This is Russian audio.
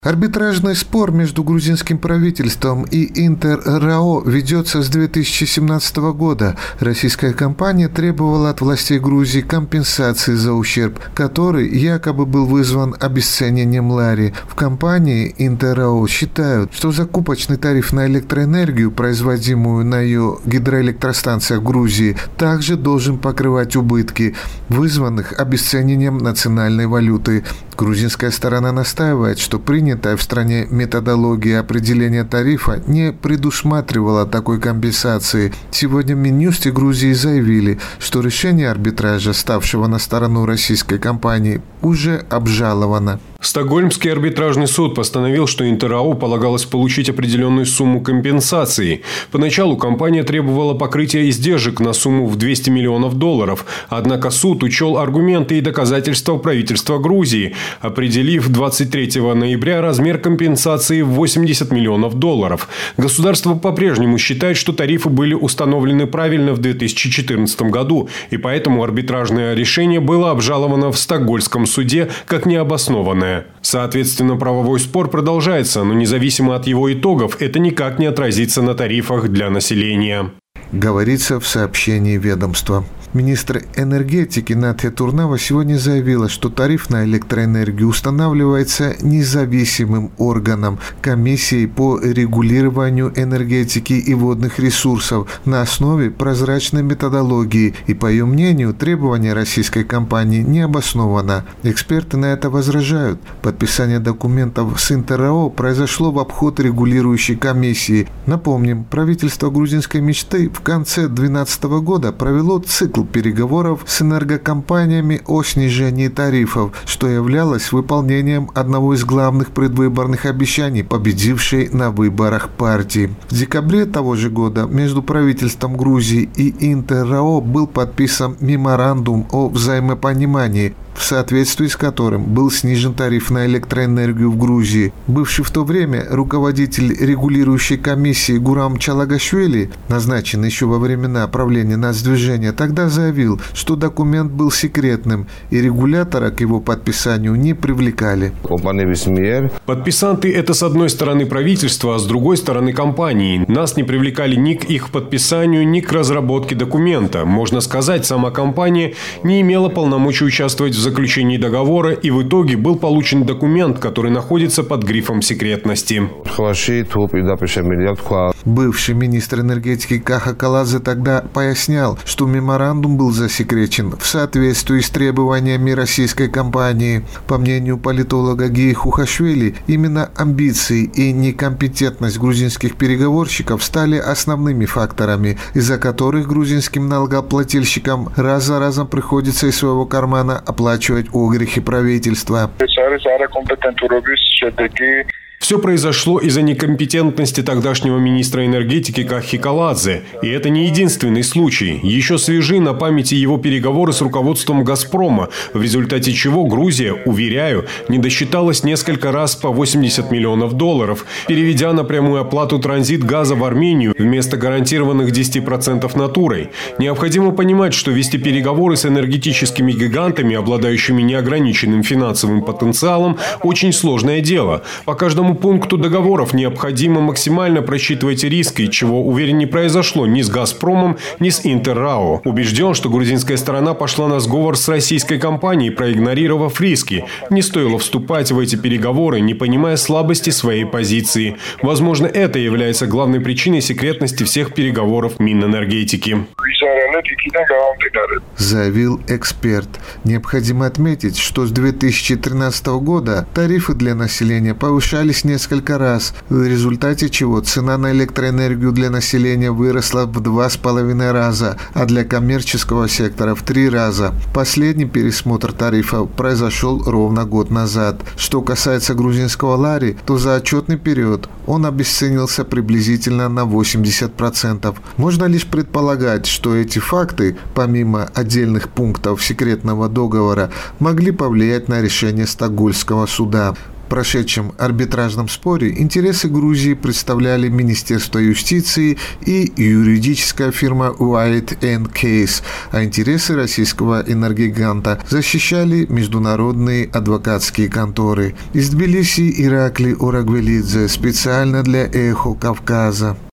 Арбитражный спор между грузинским правительством и Интер-РАО ведется с 2017 года. Российская компания требовала от властей Грузии компенсации за ущерб, который якобы был вызван обесценением лари. В компании Интер-РАО считают, что закупочный тариф на электроэнергию, производимую на ее гидроэлектростанциях Грузии, также должен покрывать убытки, вызванных обесценением национальной валюты. Грузинская сторона настаивает, что принятая в стране методология определения тарифа не предусматривала такой компенсации. Сегодня в Минюсте Грузии заявили, что решение арбитража, ставшего на сторону российской компании, уже обжаловано. Стокгольмский арбитражный суд постановил, что Интер-РАО полагалось получить определенную сумму компенсации. Поначалу компания требовала покрытия издержек на сумму в $200 миллионов, однако суд учел аргументы и доказательства правительства Грузии, определив 23 ноября размер компенсации в $80 миллионов. Государство по-прежнему считает, что тарифы были установлены правильно в 2014 году, и поэтому арбитражное решение было обжаловано в Стокгольмском суде как необоснованное. Соответственно, правовой спор продолжается, но независимо от его итогов, это никак не отразится на тарифах для населения. Говорится в сообщении ведомства. Министр энергетики Наталья Турнава сегодня заявила, что тариф на электроэнергию устанавливается независимым органом Комиссией по регулированию энергетики и водных ресурсов на основе прозрачной методологии, и, по ее мнению, требование российской компании не обосновано. Эксперты на это возражают. Подписание документов с Интер-РАО произошло в обход регулирующей комиссии. Напомним, правительство грузинской мечты в конце 2012 года провело цикл переговоров с энергокомпаниями о снижении тарифов, что являлось выполнением одного из главных предвыборных обещаний победившей на выборах партии. В декабре того же года между правительством Грузии и Интер-РАО был подписан меморандум о взаимопонимании, в соответствии с которым был снижен тариф на электроэнергию в Грузии. Бывший в то время руководитель регулирующей комиссии Гурам Чалагашвили, назначенный еще во времена правления нацдвижения, тогда заявил, что документ был секретным, и регулятора к его подписанию не привлекали. Подписанты – это с одной стороны правительство, а с другой стороны компании. Нас не привлекали ни к их подписанию, ни к разработке документа. Можно сказать, сама компания не имела полномочий участвовать в заключении договора, и в итоге был получен документ, который находится под грифом секретности. Бывший министр энергетики Каха Каладзе тогда пояснял, что меморандум был засекречен в соответствии с требованиями российской компании. По мнению политолога Гии Хухашвили, именно амбиции и некомпетентность грузинских переговорщиков стали основными факторами, из-за которых грузинским налогоплательщикам раз за разом приходится из своего кармана оплачивать огрехи правительства. Все произошло из-за некомпетентности тогдашнего министра энергетики Кахи Каладзе. И это не единственный случай. Еще свежи на памяти его переговоры с руководством «Газпрома», в результате чего Грузия, уверяю, не досчиталась несколько раз по $80 миллионов, переведя на прямую оплату транзит газа в Армению вместо гарантированных 10% натурой. Необходимо понимать, что вести переговоры с энергетическими гигантами, обладающими неограниченным финансовым потенциалом, очень сложное дело. По каждому пункту договоров необходимо максимально просчитывать риски, чего, уверен, не произошло ни с «Газпромом», ни с Интер-РАО. Убежден, что грузинская сторона пошла на сговор с российской компанией, проигнорировав риски. Не стоило вступать в эти переговоры, не понимая слабости своей позиции. Возможно, это является главной причиной секретности всех переговоров Минэнергетики. Заявил эксперт. Необходимо отметить, что с 2013 года тарифы для населения повышались несколько раз, в результате чего цена на электроэнергию для населения выросла в 2,5 раза, а для коммерческого сектора в 3 раза. Последний пересмотр тарифов произошел ровно год назад. Что касается грузинского лари, то за отчетный период он обесценился приблизительно на 80%. Можно лишь предполагать, что эти факты, помимо отдельных пунктов секретного договора, могли повлиять на решение Стокгольмского суда. прошедшем арбитражном споре интересы Грузии представляли Министерство юстиции и юридическая фирма White & Case, а интересы российского энергогиганта защищали международные адвокатские конторы. Из Тбилиси Ираклий Орагвелидзе специально для «Эхо Кавказа».